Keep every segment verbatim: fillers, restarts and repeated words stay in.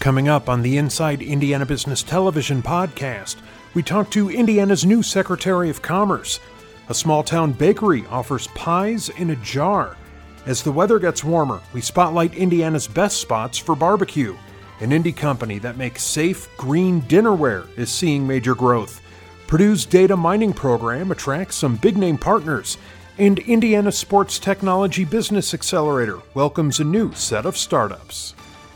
Coming up on the Inside Indiana Business Television podcast, we talk to Indiana's new Secretary of Commerce. A small-town bakery offers pies in a jar. As the weather gets warmer, we spotlight Indiana's best spots for barbecue. An indie company that makes safe, green dinnerware is seeing major growth. Purdue's data mining program attracts some big-name partners. And Indiana Sports Technology Business Accelerator welcomes a new set of startups.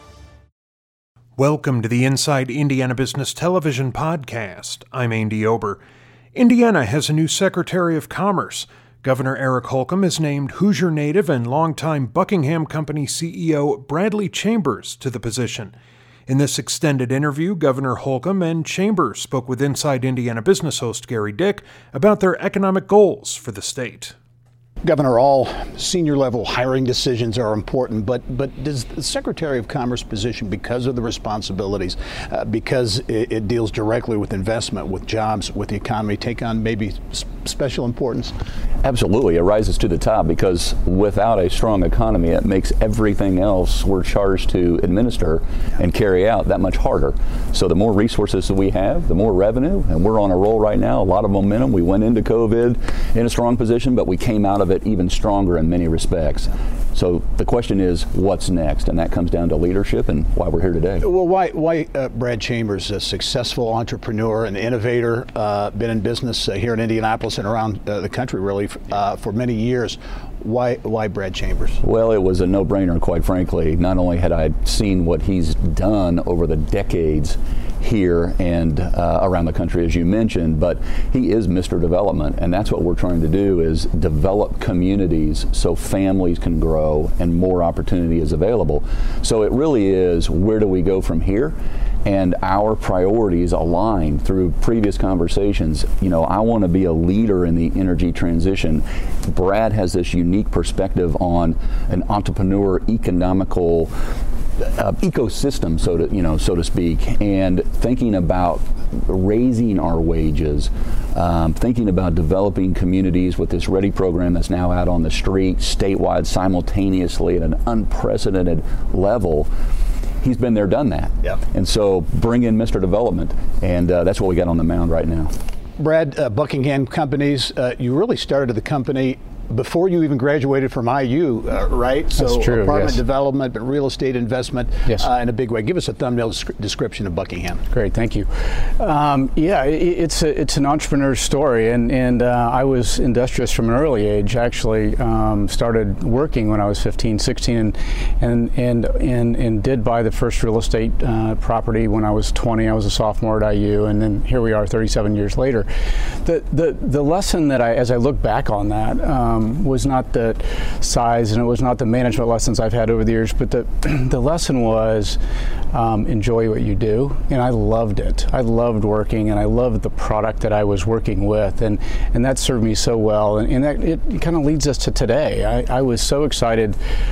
Welcome to the Inside Indiana Business Television podcast. I'm Andy Ober. Indiana has a new Secretary of Commerce. Governor Eric Holcomb has named Hoosier native and longtime Buckingham Company C E O Bradley Chambers to the position. In this extended interview, Governor Holcomb and Chambers spoke with Inside Indiana Business host Gary Dick about their economic goals for the state. Governor, all senior-level hiring decisions are important, but but does the Secretary of Commerce position, because of the responsibilities, uh, because it, it deals directly with investment, with jobs, with the economy, take on maybe s- special importance? Absolutely. It rises to the top because without a strong economy, it makes everything else we're charged to administer and carry out that much harder. So the more resources that we have, the more revenue, and we're on a roll right now, a lot of momentum. We went into COVID in a strong position, but we came out of it even stronger in many respects. So the question is, what's next? And that comes down to leadership and why we're here today. Well, why, why uh, Brad Chambers, a successful entrepreneur and innovator, uh, been in business uh, here in Indianapolis and around uh, the country really uh, for many years. Why, why Brad Chambers? Well, it was a no-brainer, quite frankly. Not only had I seen what he's done over the decades here and uh, around the country, as you mentioned, but he is Mister Development, and that's what we're trying to do, is develop communities so families can grow and more opportunity is available. So it really is, where do we go from here? And our priorities align through previous conversations. You know, I want to be a leader in the energy transition. Brad has this unique perspective on an entrepreneur economical Uh, ecosystem, so to you know, so to speak, and thinking about raising our wages, um, thinking about developing communities with this READY program that's now out on the street statewide simultaneously at an unprecedented level. He's been there, done that. Yep. And so bring in Mister Development, and uh, that's what we got on the mound right now. Brad, uh, Buckingham Companies, uh, you really started the company before you even graduated from I U, uh, right? That's so true, apartment yes. development, but real estate investment yes. uh, in a big way. Give us a thumbnail descri- description of Buckingham. Great, thank you. Um, yeah, it, it's a, it's an entrepreneur's story, and and uh, I was industrious from an early age. Actually, um, started working when I was fifteen, sixteen, and and and and, and did buy the first real estate uh, property when I was twenty. I was a sophomore at I U, and then here we are, thirty-seven years later. The the the lesson that I, as I look back on that. Um, was not the size, and it was not the management lessons I've had over the years, but the the lesson was um, enjoy what you do, and I loved it. I loved working, and I loved the product that I was working with, and and that served me so well, and, and that it kind of leads us to today. I, I was so excited,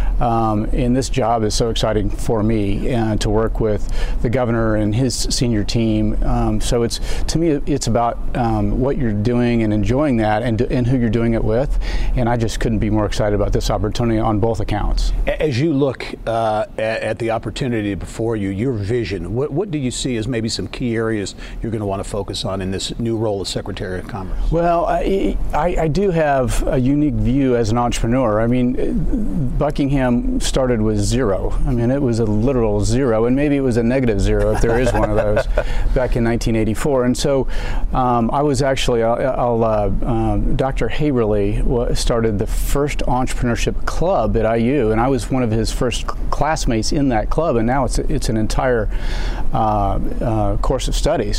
um, and this job is so exciting for me uh, to work with the governor and his senior team. Um, so it's to me, it's about um, what you're doing and enjoying that, and and who you're doing it with. And I just couldn't be more excited about this opportunity on both accounts. As you look uh, at, at the opportunity before you, your vision, what, what do you see as maybe some key areas you're going to want to focus on in this new role as Secretary of Commerce? Well, I, I, I do have a unique view as an entrepreneur. I mean, Buckingham started with zero. I mean, it was a literal zero, and maybe it was a negative zero if there is one of those, back in nineteen eighty-four. And so um, I was actually, I'll, I'll, uh, um, Doctor Haverly started the first entrepreneurship club at I U, and I was one of his first classmates in that club, and now it's it's an entire uh, uh, course of studies.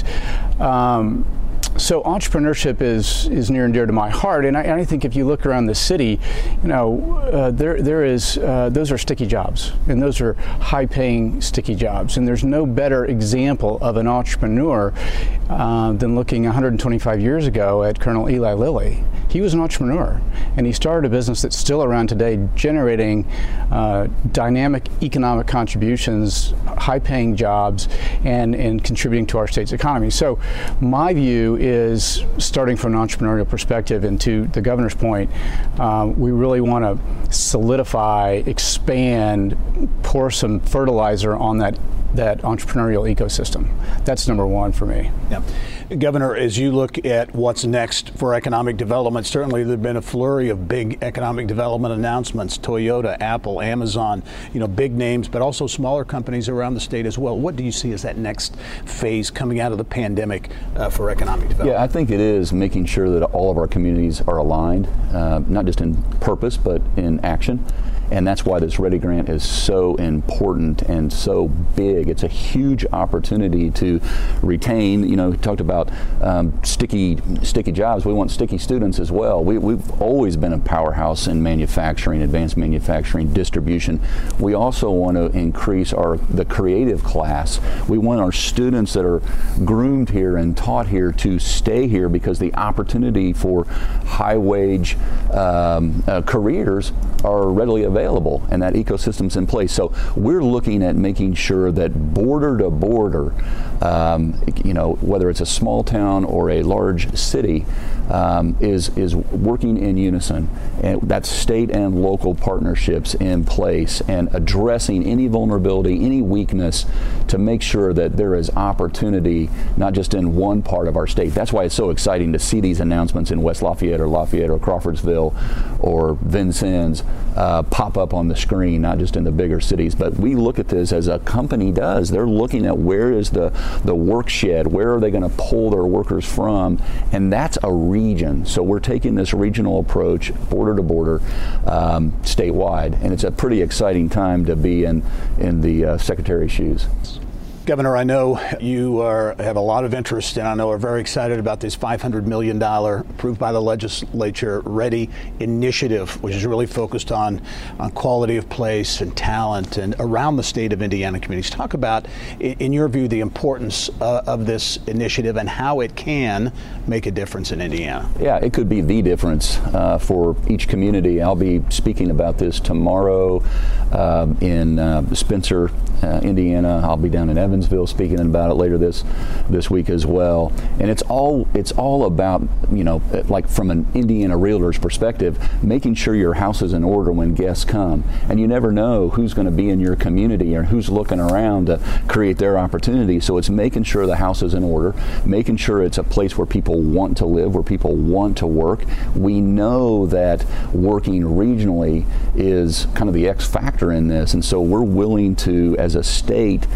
Um, So entrepreneurship is is near and dear to my heart, and I, I think if you look around the city, you know, uh, there there is uh, those are sticky jobs, and those are high-paying sticky jobs, and there's no better example of an entrepreneur uh, than looking one hundred twenty-five years ago at Colonel Eli Lilly. He was an entrepreneur, and he started a business that's still around today, generating uh, dynamic economic contributions, high-paying jobs, and and contributing to our state's economy. So my view is, starting from an entrepreneurial perspective, and to the governor's point, um, we really want to solidify, expand, pour some fertilizer on that that entrepreneurial ecosystem. That's number one for me. Yeah. Governor, as you look at what's next for economic development, certainly there have been a flurry of big economic development announcements, Toyota, Apple, Amazon, you know, big names, but also smaller companies around the state as well. What do you see as that next phase coming out of the pandemic uh, for economic development? Yeah, I think it is making sure that all of our communities are aligned, uh, not just in purpose, but in action. And that's why this Ready Grant is so important and so big. It's a huge opportunity to retain, you know, we talked about um, sticky sticky jobs. We want sticky students as well. We, we've always been a powerhouse in manufacturing, advanced manufacturing, distribution. We also want to increase our the creative class. We want our students that are groomed here and taught here to stay here because the opportunity for high wage um, uh, careers are readily available. available and that ecosystem's in place. So we're looking at making sure that border to border, um, you know, whether it's a small town or a large city, um, is is working in unison, and that's state and local partnerships in place and addressing any vulnerability, any weakness to make sure that there is opportunity not just in one part of our state. That's why it's so exciting to see these announcements in West Lafayette or Lafayette or Crawfordsville or Vincennes uh, pop up on the screen, not just in the bigger cities. But we look at this as a company does. They're looking at where is the, the work shed, where are they going to pull their workers from, and that's a region. So we're taking this regional approach, border to border, um, statewide, and it's a pretty exciting time to be in, in the uh, Secretary's shoes. Governor, I know you are, have a lot of interest, and I know are very excited about this five hundred million dollars approved by the legislature Ready initiative, which is really focused on, on quality of place and talent and around the state of Indiana communities. Talk about, in your view, the importance uh, of this initiative and how it can make a difference in Indiana. Yeah, it could be the difference uh, for each community. I'll be speaking about this tomorrow uh, in uh, Spencer, uh, Indiana. I'll be down in Evansville speaking about it later this this week as well. And it's all it's all about, you know, like from an Indiana realtor's perspective, making sure your house is in order when guests come. And you never know who's going to be in your community or who's looking around to create their opportunity. So it's making sure the house is in order, making sure it's a place where people want to live, where people want to work. We know that working regionally is kind of the X factor in this. And so we're willing to, as a state,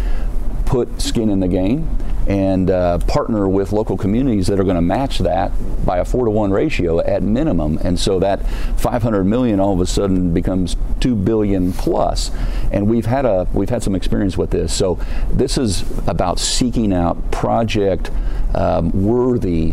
put skin in the game and uh, partner with local communities that are going to match that by a four to one ratio at minimum. And so that five hundred million all of a sudden becomes two billion plus. And we've had a we've had some experience with this. So this is about seeking out project um, worthy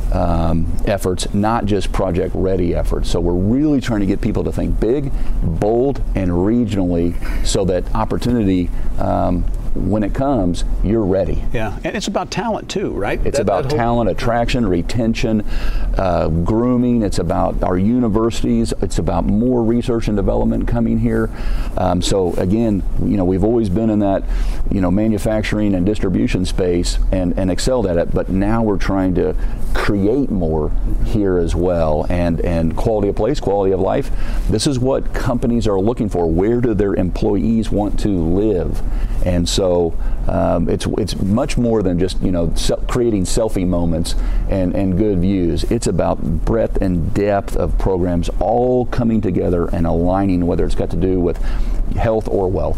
Um, efforts, not just project ready efforts. So we're really trying to get people to think big, bold, and regionally so that opportunity, um, when it comes, you're ready. Yeah, and it's about talent too, right? It's that, about that talent, attraction, retention, uh, grooming. It's about our universities. It's about more research and development coming here. Um, so again, you know, we've always been in that, you know, manufacturing and distribution space and, and excelled at it, but now we're trying to create more here as well. And, and quality of place, quality of life, this is what companies are looking for. Where do their employees want to live? And so um, it's it's much more than just, you know, se- creating selfie moments and, and good views. It's about breadth and depth of programs all coming together and aligning, whether it's got to do with health or wealth.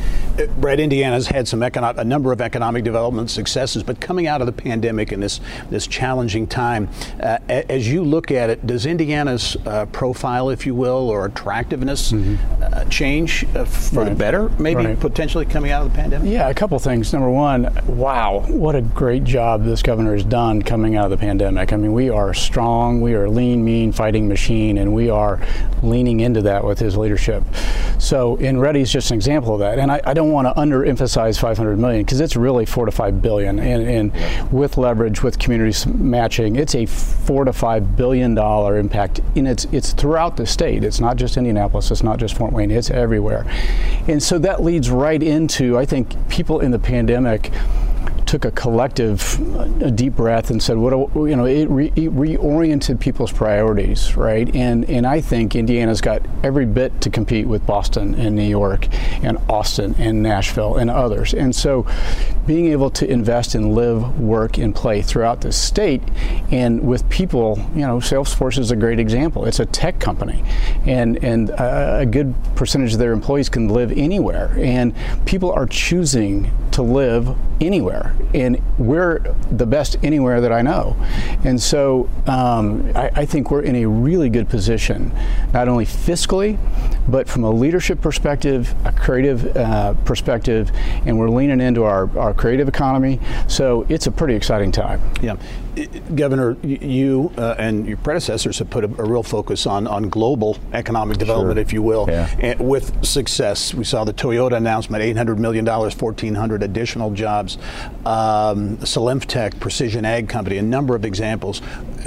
Brett, Indiana's had some econo- a number of economic development successes, but coming out of the pandemic and this this challenging time, uh, as you look at it, does Indiana's uh, profile, if you will, or attractiveness mm-hmm. uh, change uh, for right. the better, maybe right. potentially coming out of the pandemic? Yeah, a couple things. Number one, wow, what a great job this governor has done coming out of the pandemic. I mean, we are strong, we are a lean, mean fighting machine, and we are leaning into that with his leadership. So, in Ready's just an example of that, and I, I don't want to underemphasize five hundred million because it's really four to five billion, and, and with leverage, with communities matching, it's a four to five billion dollar impact. In its it's throughout the state. It's not just Indianapolis. It's not just Fort Wayne. It's everywhere, and so that leads right into, I think, people in the pandemic took a collective, a deep breath and said, "What do, you know?" It, re, it reoriented people's priorities, right? And and I think Indiana's got every bit to compete with Boston and New York and Austin and Nashville and others. And so, being able to invest and live, work, and play throughout the state, and with people, you know, Salesforce is a great example. It's a tech company, and and a, a good percentage of their employees can live anywhere, and people are choosing to live anywhere, and we're the best anywhere that I know. And so um, I, I think we're in a really good position, not only fiscally, but from a leadership perspective, a creative uh, perspective, and we're leaning into our, our creative economy. So it's a pretty exciting time. Yeah. Governor, you uh, and your predecessors have put a, a real focus on, on global economic development, sure. if you will, yeah. and with success. We saw the Toyota announcement, eight hundred million dollars, fourteen hundred additional jobs. Um, Solemtech, Precision Ag Company, a number of examples.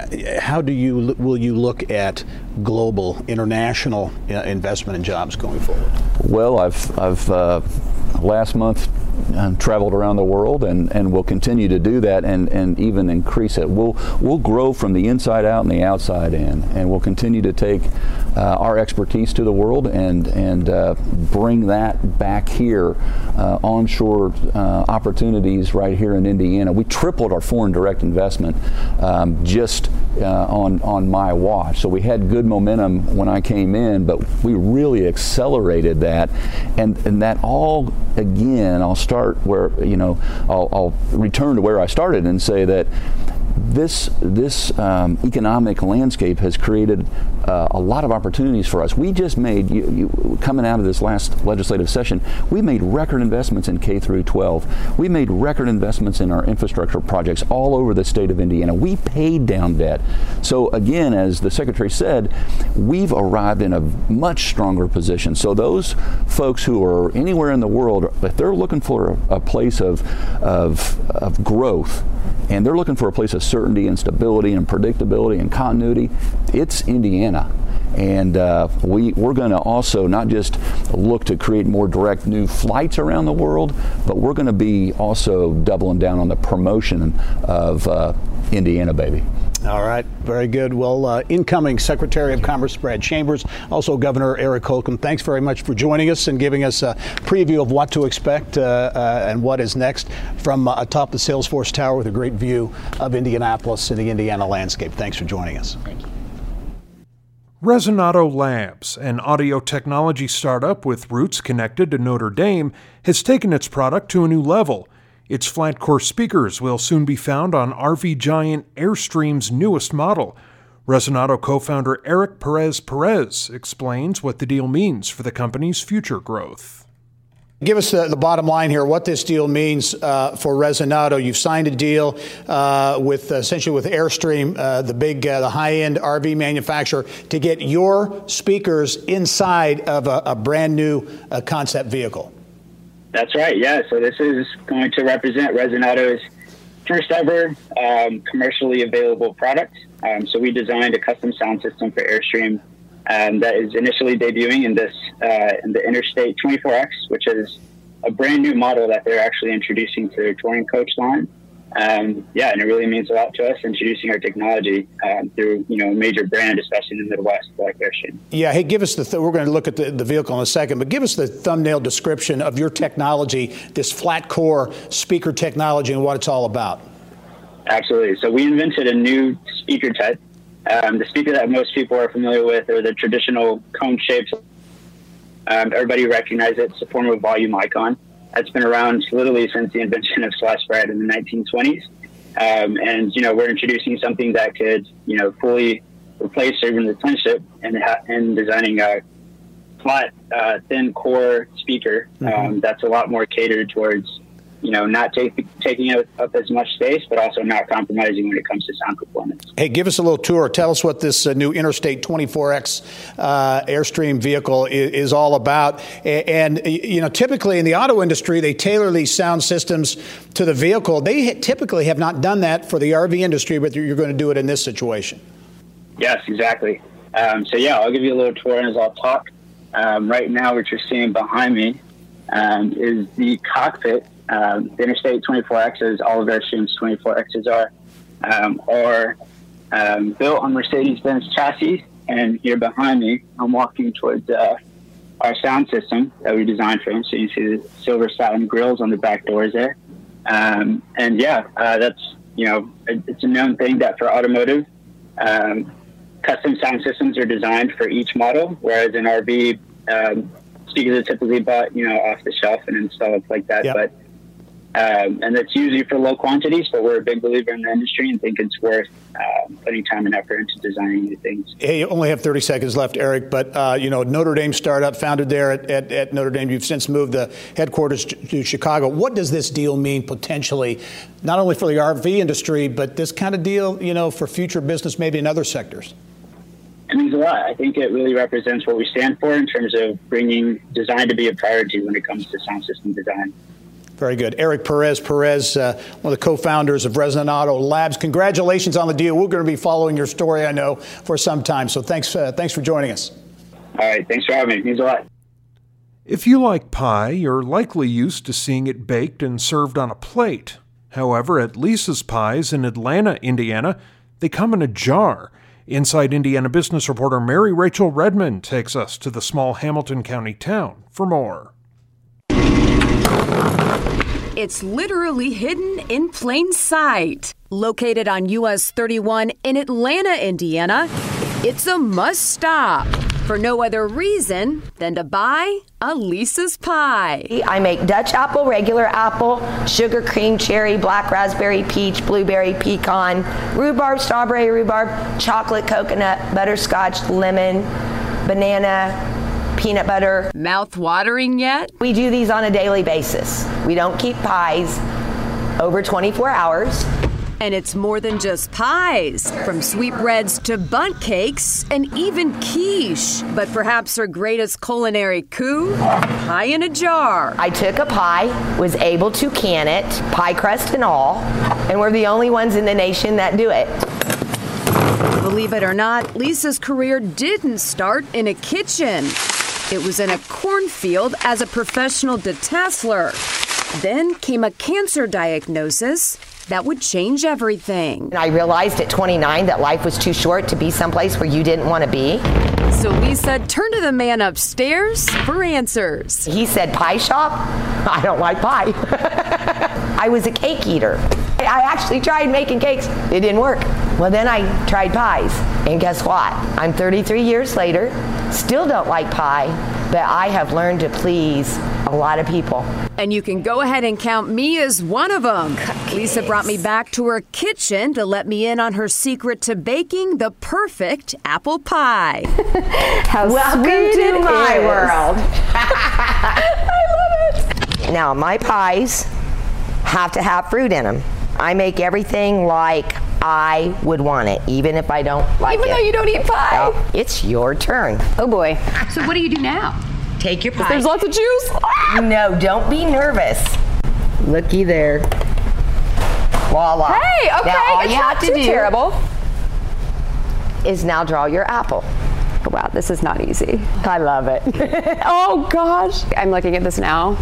How do you will you look at global, international uh, investment and jobs going forward? Well, I've I've uh, last month uh, traveled around the world, and, and will continue to do that, and, and even increase it. We'll we'll grow from the inside out and the outside in, and we'll continue to take uh, our expertise to the world and and uh, bring that back here, uh, onshore uh, opportunities right here in Indiana. We tripled our foreign direct investment um, just uh, on on my watch. So we had good momentum when I came in, but we really accelerated that, and and that all again. I'll start where you know I'll, I'll return to where I started and say that this this um, economic landscape has created uh, a lot of opportunities for us. We just made you, you, coming out of this last legislative session, we made record investments in K through twelve. We made record investments in our infrastructure projects all over the state of Indiana. We paid down debt. So again, as the Secretary said, we've arrived in a much stronger position. So those folks who are anywhere in the world, if they're looking for a, a place of, of of growth, and they're looking for a place of certainty and stability and predictability and continuity, it's Indiana. And uh, we, we're going to also not just look to create more direct new flights around the world, but we're going to be also doubling down on the promotion of uh, Indiana, baby. All right, very good. Well, uh, incoming Secretary of Commerce Brad Chambers, also Governor Eric Holcomb, thanks very much for joining us and giving us a preview of what to expect uh, uh, and what is next from uh, atop the Salesforce Tower with a great view of Indianapolis and the Indiana landscape. Thanks for joining us. Thank you. Resonado Labs, an audio technology startup with roots connected to Notre Dame, has taken its product to a new level. Its flat-core speakers will soon be found on R V giant Airstream's newest model. Resonado co-founder Eric Perez Perez explains what the deal means for the company's future growth. Give us the, the bottom line here, what this deal means uh, for Resonado. You've signed a deal uh, with essentially with Airstream, uh, the big, uh, the high-end R V manufacturer, to get your speakers inside of a, a brand new uh, concept vehicle. That's right, yeah. So this is going to represent Resonado's first ever um, commercially available product. Um, so we designed a custom sound system for Airstream um, that is initially debuting in this uh, in the Interstate twenty-four X, which is a brand new model that they're actually introducing to their touring coach line. Um, yeah, and it really means a lot to us introducing our technology um, through, you know, a major brand, especially in the Midwest, like Airstream. Yeah, hey, give us the, th- we're going to look at the, the vehicle in a second, but give us the thumbnail description of your technology, this flat core speaker technology and what it's all about. Absolutely. So we invented a new speaker type. Um, the speaker that most people are familiar with are the traditional cone shapes. Um, everybody recognizes it. It's a form of volume icon. That's been around literally since the invention of sliced bread in the nineteen twenties. Um, and, you know, we're introducing something that could, you know, fully replace even the twin chip and, ha- and designing a flat, uh, thin core speaker um, mm-hmm. that's a lot more catered towards, you know, not take, taking up, up as much space, but also not compromising when it comes to sound performance. Hey, give us a little tour. Tell us what this uh, new Interstate twenty-four X uh, Airstream vehicle is, is all about. And, and, you know, typically in the auto industry, they tailor these sound systems to the vehicle. They ha- typically have not done that for the R V industry, but you're going to do it in this situation. Yes, exactly. Um, so, yeah, I'll give you a little tour as I'll talk. Um, right now, what you're seeing behind me um, is the cockpit um, the Interstate twenty-four X's, all of our Airstreams twenty-four X's are, um, are um, built on Mercedes-Benz chassis. And here behind me, I'm walking towards uh, our sound system that we designed for them. So you see the silver satin grills on the back doors there. Um, and yeah, uh, that's, you know, it, it's a known thing that for automotive, um, custom sound systems are designed for each model, whereas in R V, um, speakers are typically bought, you know, off the shelf and installed like that. Yep. But Um, and that's usually for low quantities, but we're a big believer in the industry and think it's worth uh, putting time and effort into designing new things. Hey, you only have thirty seconds left, Eric, but, uh, you know, Notre Dame startup founded there at, at, at Notre Dame. You've since moved the headquarters to, to Chicago. What does this deal mean potentially, not only for the R V industry, but this kind of deal, you know, for future business maybe in other sectors? It means a lot. I think it really represents what we stand for in terms of bringing design to be a priority when it comes to sound system design. Very good. Eric Perez Perez, uh, one of the co-founders of Resonant Auto Labs. Congratulations on the deal. We're going to be following your story, I know, for some time. So thanks, uh, thanks for joining us. All right. Thanks for having me. It means a lot. If you like pie, you're likely used to seeing it baked and served on a plate. However, at Lisa's Pies in Atlanta, Indiana, they come in a jar. Inside Indiana business reporter Mary Rachel Redmond takes us to the small Hamilton County town for more. It's literally hidden in plain sight. Located on U S thirty-one in Atlanta, Indiana, it's a must-stop for no other reason than to buy a Lisa's Pie. I make Dutch apple, regular apple, sugar cream, cherry, black raspberry, peach, blueberry, pecan, rhubarb, strawberry, rhubarb, chocolate, coconut, butterscotch, lemon, banana, peanut butter. Mouth-watering yet? We do these on a daily basis. We don't keep pies over twenty-four hours. And it's more than just pies. From sweetbreads to bundt cakes and even quiche. But perhaps her greatest culinary coup? Pie in a jar. I took a pie, was able to can it, pie crust and all, and we're the only ones in the nation that do it. Believe it or not, Lisa's career didn't start in a kitchen. It was in a cornfield as a professional detasseler. Then came a cancer diagnosis that would change everything. And I realized at twenty-nine that life was too short to be someplace where you didn't want to be. So Lisa turned to the man upstairs for answers. He said, pie shop? I don't like pie. I was a cake eater. I actually tried making cakes. It didn't work. Well, then I tried pies. And guess what? I'm thirty-three years later, still don't like pie, but I have learned to please a lot of people. And you can go ahead and count me as one of them. Cupcakes. Lisa brought me back to her kitchen to let me in on her secret to baking the perfect apple pie. How Welcome to my is. world. I love it. Now, my pies have to have fruit in them. I make everything like I would want it, even if I don't like even it. Even though you don't eat pie? Well, it's your turn. Oh, boy. So what do you do now? Take your pie. There's lots of juice. Ah! No, don't be nervous. Looky there. Voila. Hey, okay, now, all it's you not have to too do terrible. Is now draw your apple. Oh, wow, this is not easy. I love it. Oh, gosh. I'm looking at this now.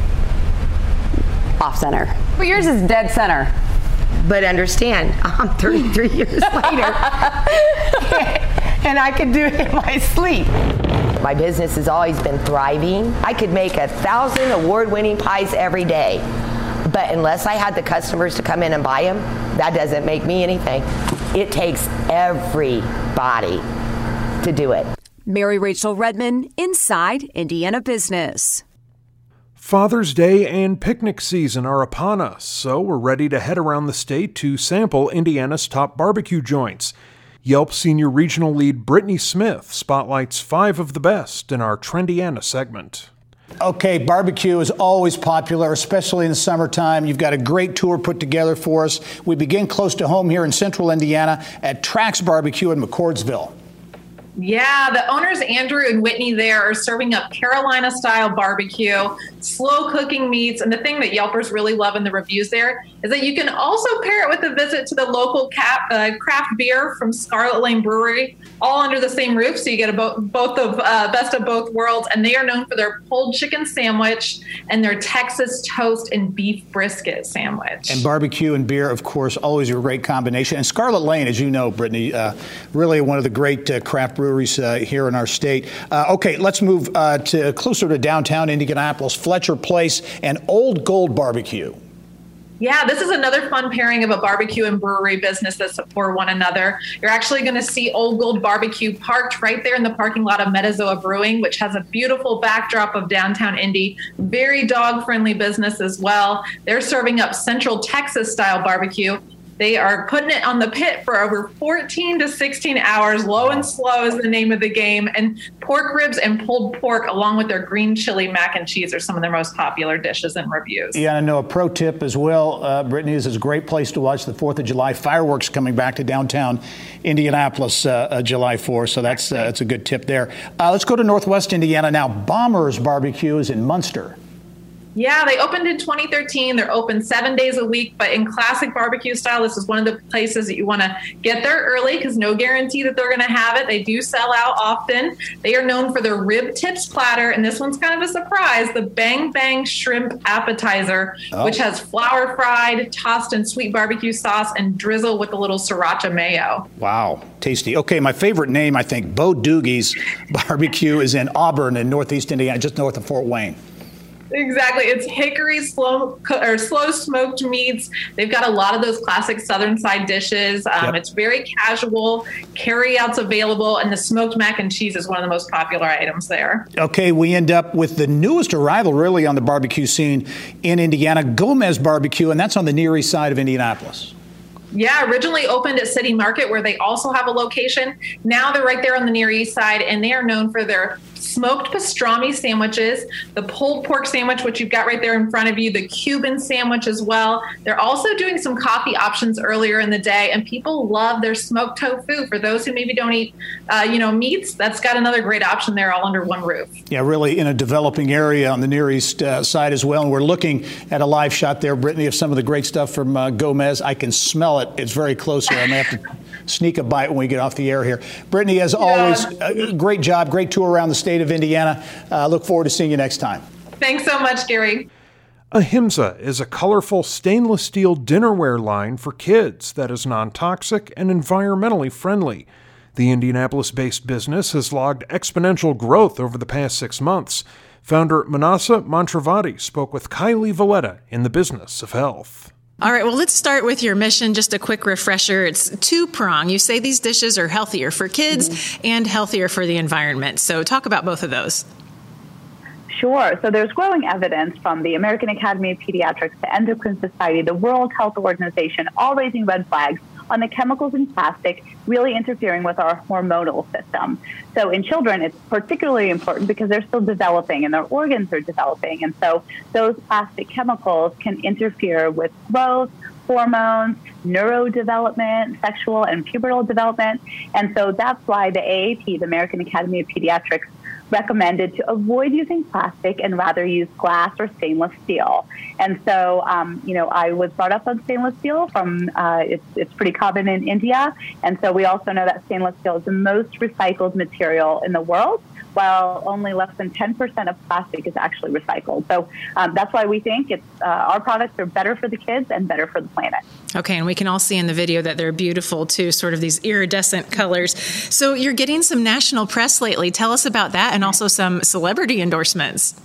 Off center. But yours is dead center. But understand, I'm thirty-three years later, and I can do it in my sleep. My business has always been thriving. I could make a thousand award-winning pies every day, but unless I had the customers to come in and buy them, that doesn't make me anything. It takes everybody to do it. Mary Rachel Redmond, Inside Indiana Business. Father's Day and picnic season are upon us, so we're ready to head around the state to sample Indiana's top barbecue joints. Yelp Senior Regional Lead Brittany Smith spotlights five of the best in our Trendiana segment. Okay, barbecue is always popular, especially in the summertime. You've got a great tour put together for us. We begin close to home here in central Indiana at Trax Barbecue in McCordsville. Yeah, the owners, Andrew and Whitney, there are serving up Carolina-style barbecue, slow cooking meats. And the thing that Yelpers really love in the reviews there is that you can also pair it with a visit to the local cap, uh, craft beer from Scarlet Lane Brewery, all under the same roof. So you get a bo- both of uh, best of both worlds. And they are known for their pulled chicken sandwich and their Texas toast and beef brisket sandwich. And barbecue and beer, of course, always a great combination. And Scarlet Lane, as you know, Brittany, uh, really one of the great uh, craft breweries Uh, here in our state. Uh, okay, let's move uh, to closer to downtown Indianapolis, Fletcher Place and Old Gold Barbecue. Yeah, this is another fun pairing of a barbecue and brewery business that support one another. You're actually going to see Old Gold Barbecue parked right there in the parking lot of Metazoa Brewing, which has a beautiful backdrop of downtown Indy. Very dog-friendly business as well. They're serving up Central Texas-style barbecue. They are putting it on the pit for over fourteen to sixteen hours. Low and slow is the name of the game. And pork ribs and pulled pork, along with their green chili mac and cheese, are some of their most popular dishes in reviews. Yeah, I know a pro tip as well, uh, Brittany, is it's a great place to watch the fourth of July fireworks coming back to downtown Indianapolis uh, uh, July fourth. So that's, uh, that's a good tip there. Uh, let's go to Northwest Indiana now. Bombers Barbecue is in Munster. Yeah, they opened in twenty thirteen. They're open seven days a week, but in classic barbecue style. This is one of the places that you want to get there early because no guarantee that they're going to have it. They do sell out often. They are known for their rib tips platter, and this one's kind of a surprise, the Bang Bang Shrimp Appetizer, oh. which has flour fried, tossed in sweet barbecue sauce, and drizzle with a little sriracha mayo. Wow, tasty. Okay, my favorite name, I think, Bo Doogie's Barbecue is in Auburn in Northeast Indiana, just north of Fort Wayne. Exactly. It's hickory slow or slow smoked meats. They've got a lot of those classic Southern side dishes. Um, yep. It's very casual. Carry-outs available, and the smoked mac and cheese is one of the most popular items there. Okay, we end up with the newest arrival really on the barbecue scene in Indiana, Gomez Barbecue, and that's on the Near East side of Indianapolis. Yeah, originally opened at City Market, where they also have a location. Now they're right there on the Near East side, and they are known for their smoked pastrami sandwiches, the pulled pork sandwich, which you've got right there in front of you, the Cuban sandwich as well. They're also doing some coffee options earlier in the day, and people love their smoked tofu. For those who maybe don't eat, uh, you know, meats, that's got another great option there, all under one roof. Yeah, really in a developing area on the Near East uh, side as well. And we're looking at a live shot there, Brittany, of some of the great stuff from uh, Gomez. I can smell it. It's very close here. I may have to sneak a bite when we get off the air here. Brittany, as yeah. always, uh, great job, great tour around the state of Indiana. Uh, look forward to seeing you next time. Thanks so much, Gary. Ahimsa is a colorful stainless steel dinnerware line for kids that is non-toxic and environmentally friendly. The Indianapolis-based business has logged exponential growth over the past six months. Founder Manasa Mantravati spoke with Kylie Valletta in the Business of Health. All right, well, let's start with your mission. Just a quick refresher. It's two-prong. You say these dishes are healthier for kids mm-hmm. and healthier for the environment. So talk about both of those. Sure. So there's growing evidence from the American Academy of Pediatrics, the Endocrine Society, the World Health Organization, all raising red flags on the chemicals in plastic really interfering with our hormonal system. So in children, it's particularly important because they're still developing and their organs are developing. And so those plastic chemicals can interfere with growth, hormones, neurodevelopment, sexual and pubertal development. And so that's why the A A P, the American Academy of Pediatrics, recommended to avoid using plastic and rather use glass or stainless steel. And so, um, you know, I was brought up on stainless steel from, uh, it's, it's pretty common in India. And so we also know that stainless steel is the most recycled material in the world, while only less than ten percent of plastic is actually recycled. So um, that's why we think it's uh, our products are better for the kids and better for the planet. Okay, and we can all see in the video that they're beautiful too, sort of these iridescent colors. So you're getting some national press lately. Tell us about that, and also some celebrity endorsements.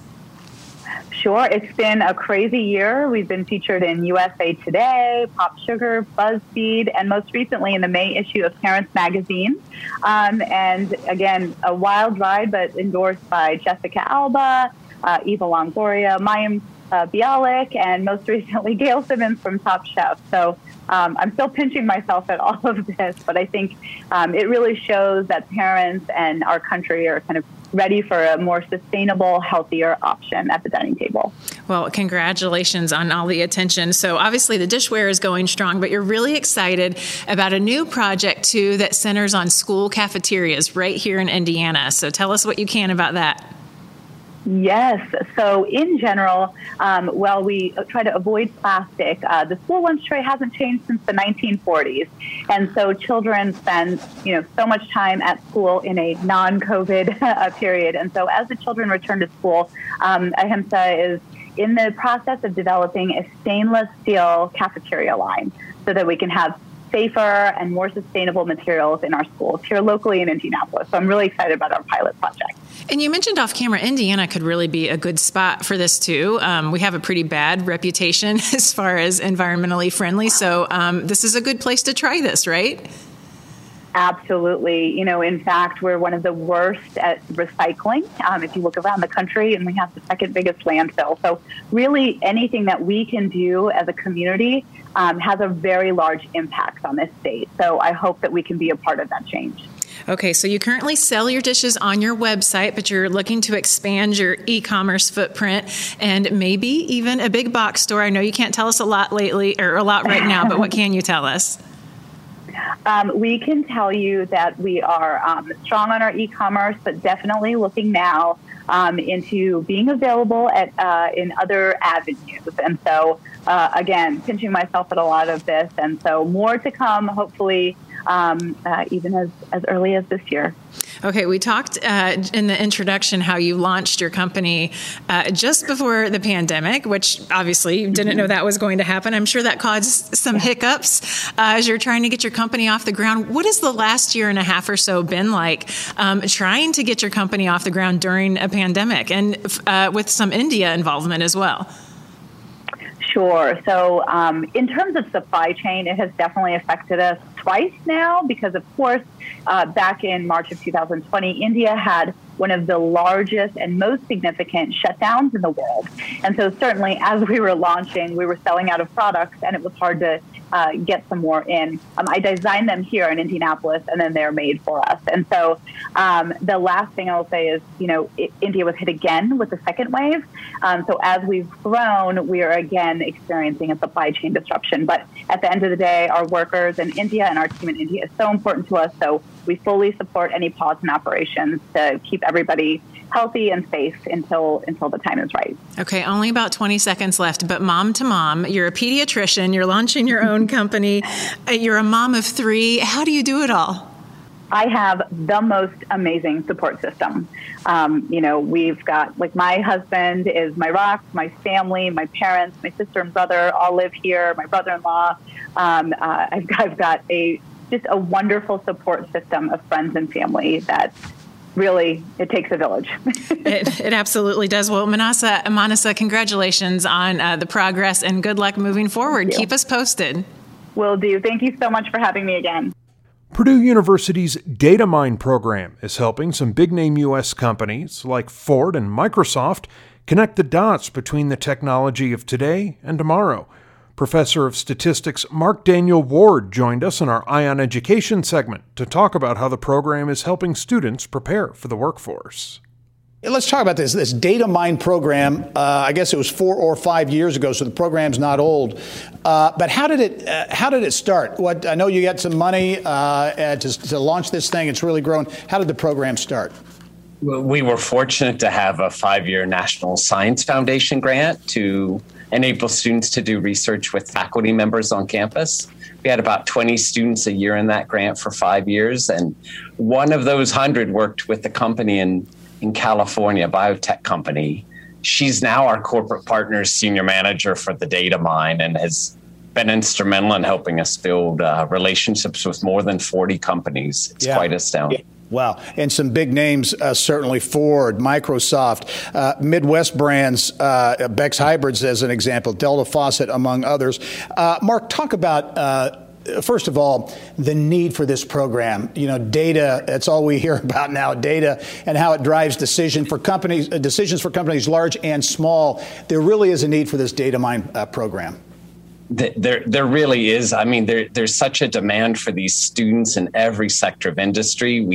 Sure. It's been a crazy year. We've been featured in U S A Today, Pop Sugar, BuzzFeed, and most recently in the May issue of Parents Magazine. Um, and again, a wild ride, but endorsed by Jessica Alba, uh, Eva Longoria, Mayim uh, Bialik, and most recently Gail Simmons from Top Chef. So um, I'm still pinching myself at all of this, but I think um, it really shows that parents and our country are kind of ready for a more sustainable, healthier option at the dining table. Well, congratulations on all the attention. So obviously the dishware is going strong, but you're really excited about a new project too that centers on school cafeterias right here in Indiana. So tell us what you can about that. Yes. So in general, um, while we try to avoid plastic, uh, the school lunch tray hasn't changed since the nineteen forties. And so children spend, you know, so much time at school in a non-COVID uh, period. And so as the children return to school, um, Ahimsa is in the process of developing a stainless steel cafeteria line so that we can have safer and more sustainable materials in our schools here locally in Indianapolis. So I'm really excited about our pilot project. And you mentioned off camera, Indiana could really be a good spot for this too. Um, we have a pretty bad reputation as far as environmentally friendly. So um, this is a good place to try this, right? Absolutely. You know, in fact, we're one of the worst at recycling. Um, if you look around the country, and we have the second biggest landfill. So really anything that we can do as a community um, has a very large impact on this state. So I hope that we can be a part of that change. Okay, so you currently sell your dishes on your website, but you're looking to expand your e-commerce footprint and maybe even a big box store. I know you can't tell us a lot lately or a lot right now, but what can you tell us? Um, we can tell you that we are um, strong on our e-commerce, but definitely looking now um, into being available at uh, in other avenues. And so, uh, again, pinching myself at a lot of this. And so more to come, hopefully, um, uh, even as, as early as this year. Okay, we talked uh, in the introduction how you launched your company uh, just before the pandemic, which obviously you didn't know that was going to happen. I'm sure that caused some hiccups uh, as you're trying to get your company off the ground. What has the last year and a half or so been like um, trying to get your company off the ground during a pandemic and uh, with some India involvement as well? Sure. So um, in terms of supply chain, it has definitely affected us twice now because, of course, uh, back in March of two thousand twenty, India had one of the largest and most significant shutdowns in the world. And so certainly as we were launching, we were selling out of products and it was hard to uh, get some more in. Um, I designed them here in Indianapolis and then they're made for us. And so um, the last thing I'll say is, you know, it, India was hit again with the second wave. Um, so as we've grown, we are again experiencing a supply chain disruption. But at the end of the day, our workers in India and our team in India is so important to us. So we fully support any pause in operations to keep everybody healthy and safe until until the time is right. Okay, only about twenty seconds left, but mom to mom, you're a pediatrician, you're launching your own company, you're a mom of three. How do you do it all? I have the most amazing support system. Um, you know, we've got, like, my husband is my rock, my family, my parents, my sister and brother all live here, my brother-in-law. Um, uh, I've, got, I've got a just a wonderful support system of friends and family that really, it takes a village. it, it absolutely does. Well, Manasa, Manasa, congratulations on uh, the progress and good luck moving forward. Keep us posted. Will do. Thank you so much for having me again. Purdue University's DataMine program is helping some big-name U S companies like Ford and Microsoft connect the dots between the technology of today and tomorrow. Professor of Statistics Mark Daniel Ward joined us in our Eye on Education segment to talk about how the program is helping students prepare for the workforce. Let's talk about this, this DataMine program. Uh, I guess it was four or five years ago, so the program's not old. Uh, but how did it uh, how did it start? What I know you got some money uh, to, to launch this thing. It's really grown. How did the program start? We were fortunate to have a five-year National Science Foundation grant to enable students to do research with faculty members on campus. We had about twenty students a year in that grant for five years. And one of those hundred worked with the company in, in California, a biotech company. She's now our corporate partners senior manager for the DataMine and has been instrumental in helping us build uh, relationships with more than forty companies. It's yeah. quite astounding. Yeah. Wow. And some big names, uh, certainly Ford, Microsoft, uh, Midwest brands, uh, Beck's Hybrids as an example, Delta Faucet, among others. Uh, Mark, talk about, uh, first of all, the need for this program. You know, data, that's all we hear about now, data and how it drives decision for companies, uh, decisions for companies large and small. There really is a need for this DataMine uh, program. There, there really is. I mean, there, there's such a demand for these students in every sector of industry. We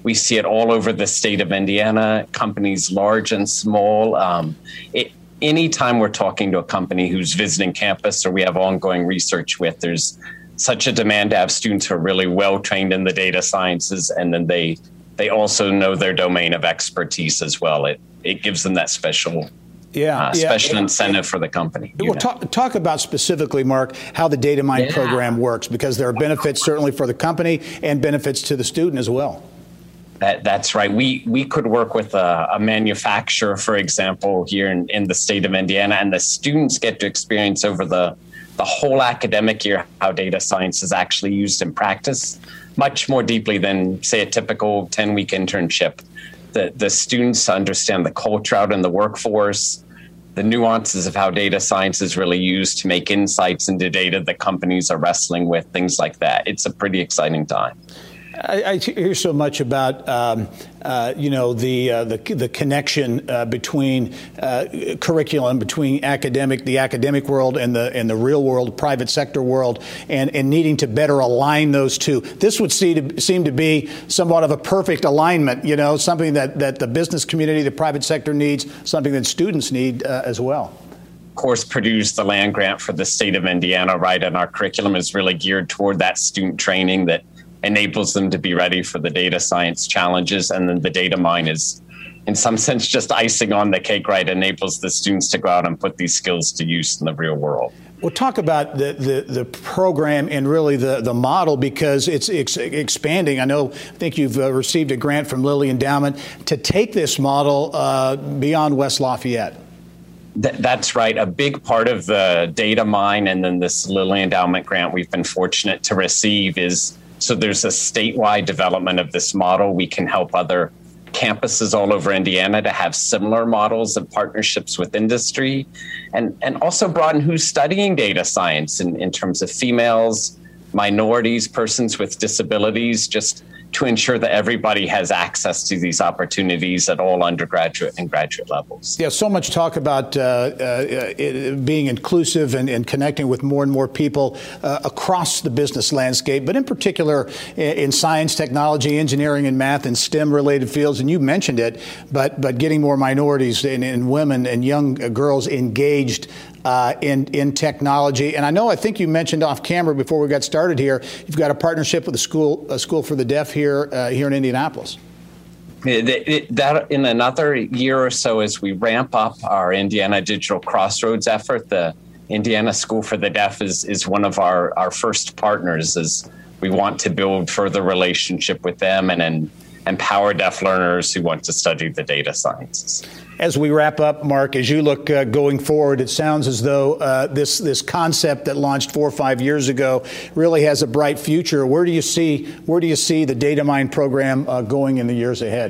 We see it all over the state of Indiana, companies large and small. Um, it, anytime we're talking to a company who's visiting campus or we have ongoing research with, there's such a demand to have students who are really well trained in the data sciences, and then they they also know their domain of expertise as well. It it gives them that special Yeah, uh, yeah. special incentive for the company. Well, talk, talk about specifically, Mark, how the DataMine Yeah. program works, because there are benefits certainly for the company and benefits to the student as well. That, that's right. We we could work with a, a manufacturer, for example, here in, in the state of Indiana, and the students get to experience over the, the whole academic year how data science is actually used in practice much more deeply than, say, a typical ten-week internship. The, the students understand the culture out in the workforce, the nuances of how data science is really used to make insights into data that companies are wrestling with, things like that. It's a pretty exciting time. I, I hear so much about, um, uh, you know, the, uh, the the connection uh, between uh, curriculum, between academic, the academic world, and the and the real world, private sector world, and, and needing to better align those two. This would see to, seem to be somewhat of a perfect alignment. You know, something that, that the business community, the private sector needs, something that students need uh, as well. Of course, Purdue's the land grant for the state of Indiana, right? And our curriculum is really geared toward that student training that enables them to be ready for the data science challenges. And then the DataMine is, in some sense, just icing on the cake, right? Enables the students to go out and put these skills to use in the real world. Well, talk about the, the, the program and really the, the model, because it's, it's expanding. I know, I think you've uh, received a grant from Lilly Endowment to take this model uh, beyond West Lafayette. Th- that's right. A big part of the DataMine and then this Lilly Endowment grant we've been fortunate to receive is, so there's a statewide development of this model. We can help other campuses all over Indiana to have similar models and partnerships with industry, and, and also broaden who's studying data science in, in terms of females, minorities, persons with disabilities, just to ensure that everybody has access to these opportunities at all undergraduate and graduate levels. Yeah, so much talk about uh, uh, it being inclusive and, and connecting with more and more people uh, across the business landscape, but in particular in science, technology, engineering, and math and STEM-related fields. And you mentioned it, but but getting more minorities and, and women and young girls engaged Uh, in in technology. And I know, I think you mentioned off camera before we got started here, you've got a partnership with a school, a school for the deaf here uh, here in Indianapolis. It, it, that in another year or so, as we ramp up our Indiana Digital Crossroads effort, the Indiana School for the Deaf is is one of our our first partners, as we want to build further relationship with them and, and empower deaf learners who want to study the data sciences. As we wrap up, Mark, as you look uh, going forward, it sounds as though uh, this this concept that launched four or five years ago really has a bright future. Where do you see where do you see the DataMine program uh, going in the years ahead?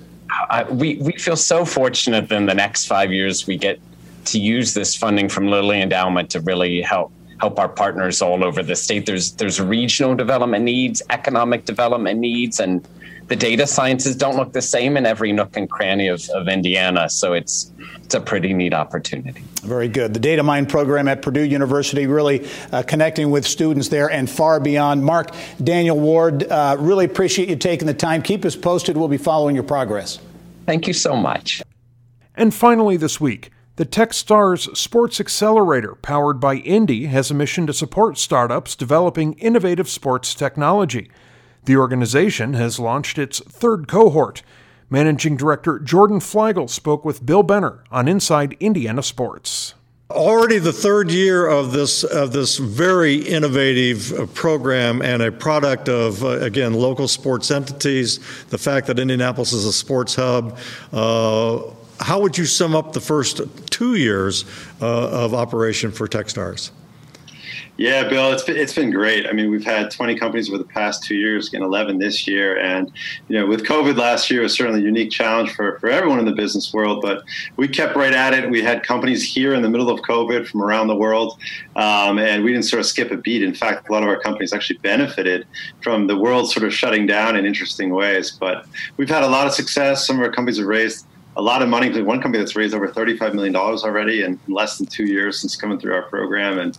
Uh, we we feel so fortunate that in the next five years we get to use this funding from Lilly Endowment to really help help our partners all over the state. There's there's regional development needs, economic development needs, and the data sciences don't look the same in every nook and cranny of, of Indiana, so it's it's a pretty neat opportunity. Very good. The DataMine program at Purdue University, really uh, connecting with students there and far beyond. Mark, Daniel Ward, uh, really appreciate you taking the time. Keep us posted. We'll be following your progress. Thank you so much. And finally this week, the Techstars Sports Accelerator, powered by Indy, has a mission to support startups developing innovative sports technology. The organization has launched its third cohort. Managing Director Jordan Fleigel spoke with Bill Benner on Inside Indiana Sports. Already the third year of this of this very innovative program and a product of, uh, again, local sports entities, the fact that Indianapolis is a sports hub. Uh, how would you sum up the first two years uh, of operation for Techstars? Yeah, Bill, it's been, it's been great. I mean, we've had twenty companies over the past two years, and eleven this year. And, you know, with COVID last year, it was certainly a unique challenge for, for everyone in the business world, but we kept right at it. We had companies here in the middle of COVID from around the world, um, and we didn't sort of skip a beat. In fact, a lot of our companies actually benefited from the world sort of shutting down in interesting ways. But we've had a lot of success. Some of our companies have raised a lot of money. One company that's raised over thirty-five million dollars already in less than two years since coming through our program. And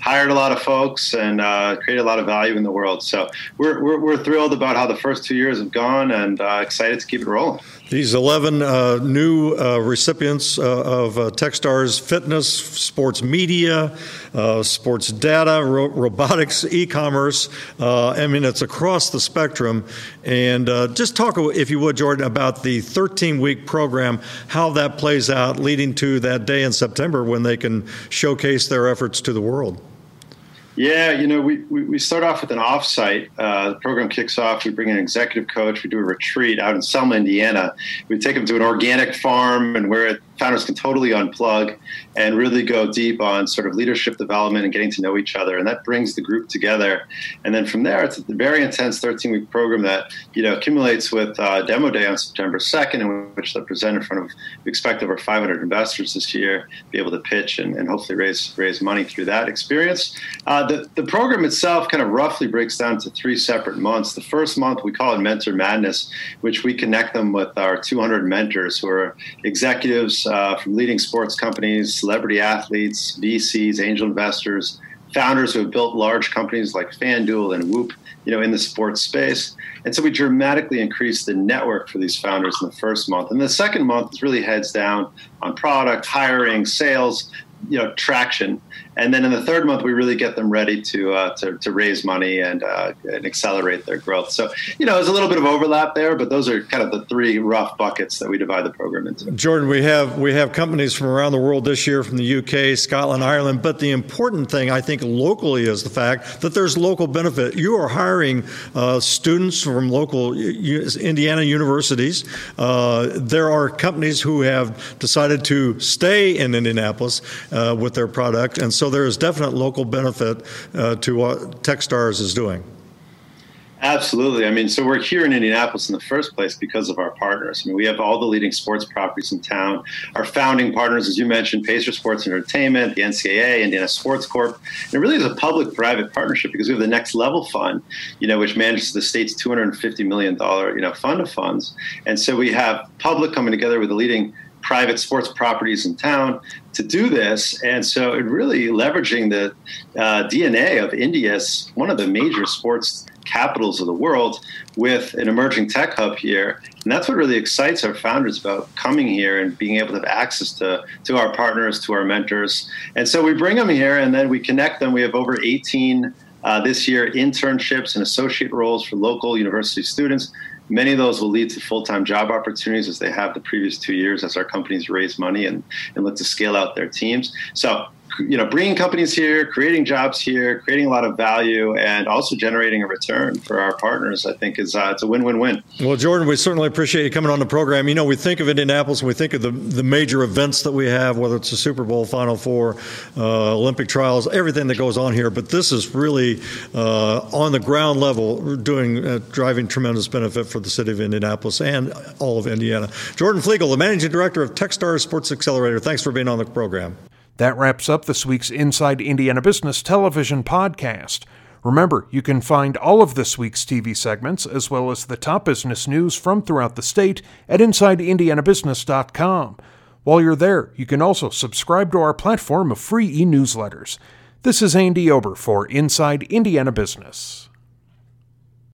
hired a lot of folks and uh, created a lot of value in the world. So we're, we're, we're thrilled about how the first two years have gone and uh, excited to keep it rolling. These eleven uh, new uh, recipients uh, of uh, Techstars Fitness, sports media, uh, sports data, ro- robotics, e-commerce. Uh, I mean, it's across the spectrum. And uh, just talk, if you would, Jordan, about the thirteen-week program, how that plays out leading to that day in September when they can showcase their efforts to the world. Yeah, you know, we, we, we start off with an offsite. Uh, the program kicks off. We bring in an executive coach. We do a retreat out in Selma, Indiana. We take them to an organic farm and where founders can totally unplug and really go deep on sort of leadership development and getting to know each other. And that brings the group together. And then from there, it's a very intense thirteen-week program that, you know, accumulates with uh, Demo Day on September second, in which they'll present in front of, we expect over five hundred investors this year, be able to pitch and, and hopefully raise raise money through that experience. Uh, the, the program itself kind of roughly breaks down to three separate months. The first month, we call it Mentor Madness, which we connect them with our two hundred mentors who are executives uh, from leading sports companies, celebrity athletes, V Cs, angel investors, founders who have built large companies like FanDuel and Whoop, you know, in the sports space. And so we dramatically increase the network for these founders in the first month. And the second month is really heads down on product, hiring, sales, you know, traction. And then in the third month, we really get them ready to uh, to, to raise money and, uh, and accelerate their growth. So, you know, there's a little bit of overlap there, but those are kind of the three rough buckets that we divide the program into. Jordan, we have we have companies from around the world this year, from the U K, Scotland, Ireland. But the important thing, I think, locally is the fact that there's local benefit. You are hiring uh, students from local U- Indiana universities. Uh, there are companies who have decided to stay in Indianapolis uh, with their product, and so there is definite local benefit uh, to what Techstars is doing. Absolutely. I mean, so we're here in Indianapolis in the first place because of our partners. I mean, we have all the leading sports properties in town. Our founding partners, as you mentioned, Pacer Sports and Entertainment, the N C double A, Indiana Sports Corp. And it really is a public-private partnership because we have the Next Level Fund, you know, which manages the state's two hundred fifty million dollars, you know, fund of funds. And so we have public coming together with the leading private sports properties in town to do this. And so it really leveraging the uh, D N A of India as one of the major sports capitals of the world with an emerging tech hub here. And that's what really excites our founders about coming here and being able to have access to, to our partners, to our mentors. And so we bring them here and then we connect them. We have over eighteen uh, this year internships and associate roles for local university students. Many of those will lead to full-time job opportunities as they have the previous two years as our companies raise money and, and look to scale out their teams. So, you know, bringing companies here, creating jobs here, creating a lot of value, and also generating a return for our partners, I think is uh, it's a win-win-win. Well, Jordan, we certainly appreciate you coming on the program. You know, we think of Indianapolis and we think of the, the major events that we have, whether it's the Super Bowl, Final Four, uh, Olympic trials, everything that goes on here. But this is really uh, on the ground level, doing uh, driving tremendous benefit for the city of Indianapolis and all of Indiana. Jordan Flegel, the managing director of Techstars Sports Accelerator. Thanks for being on the program. That wraps up this week's Inside Indiana Business television podcast. Remember, you can find all of this week's T V segments, as well as the top business news from throughout the state, at inside indiana business dot com. While you're there, you can also subscribe to our platform of free e-newsletters. This is Andy Ober for Inside Indiana Business.